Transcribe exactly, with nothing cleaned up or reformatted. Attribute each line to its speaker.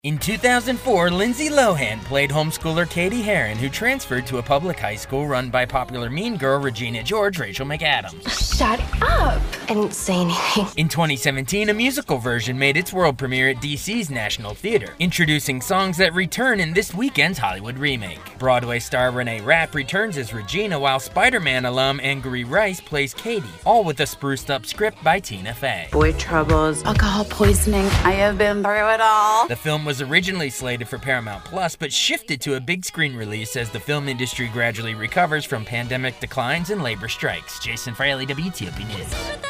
Speaker 1: In two thousand four, Lindsay Lohan played homeschooler Katie Heron, who transferred to a public high school run by popular mean girl Regina George Rachel McAdams.
Speaker 2: Shut up! I didn't say anything.
Speaker 1: In twenty seventeen, a musical version made its world premiere at D C's National Theater, introducing songs that return in this weekend's Hollywood remake. Broadway star Renee Rapp returns as Regina, while Spider-Man alum Angourie Rice plays Katie, all with a spruced-up script by Tina Fey.
Speaker 3: Boy troubles, alcohol poisoning, I have been through it all.
Speaker 1: The film was originally slated for Paramount Plus, but shifted to a big screen release as the film industry gradually recovers from pandemic declines and labor strikes. Jason Fraley, W T O P News.